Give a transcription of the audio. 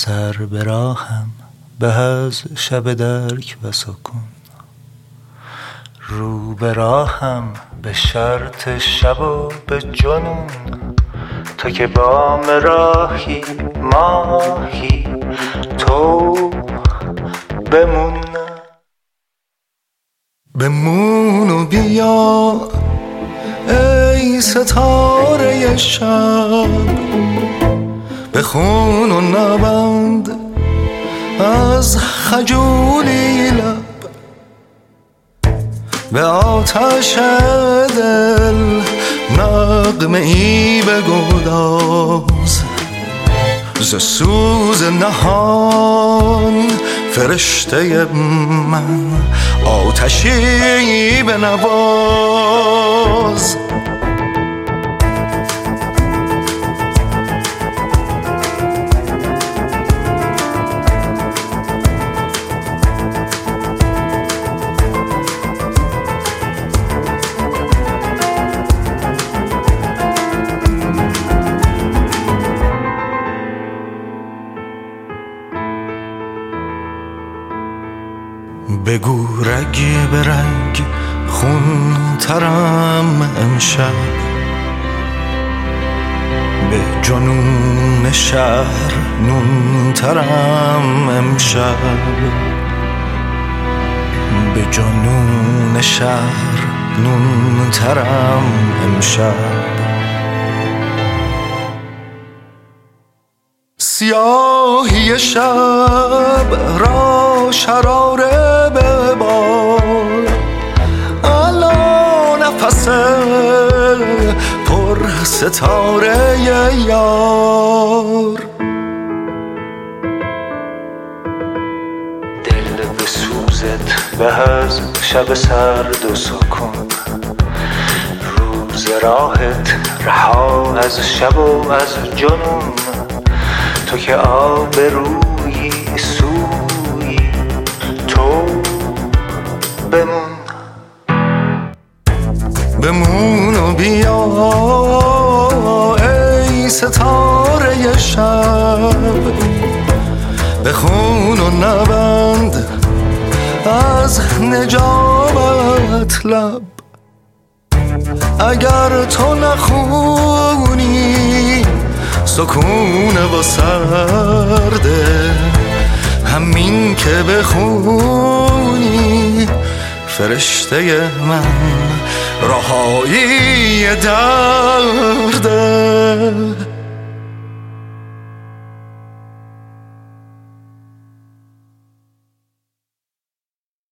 سر به راهم به از شب درک و سکون، رو به راهم به شرط شب و به جنون. تو که بام راهی ماهی تو بمون و بیا ای ستاره شب، بخون و نبند از خجولی لب، به آتش دل نغمه ای بگداز، ز سوز نهان فرشته من آتشی بنواز. بگو رگ به رگ خون ترم امشب، به جنون شهر نون ترم امشب، به جنون شهر نون ترم امشب. سیاهی شب را شراره ببار، الا نفس پر ستاره یار. دل به سوزت به از شب سرد و سکون، روز راهت رها از شب و از جنون. تو که آبرویی سویی تو بمون و بیا ای ستاره شب، بخون و نبند از نجابت لب. اگر تو نخونی سکون و سرده، همین که بخونی فرشته من رهایی درده.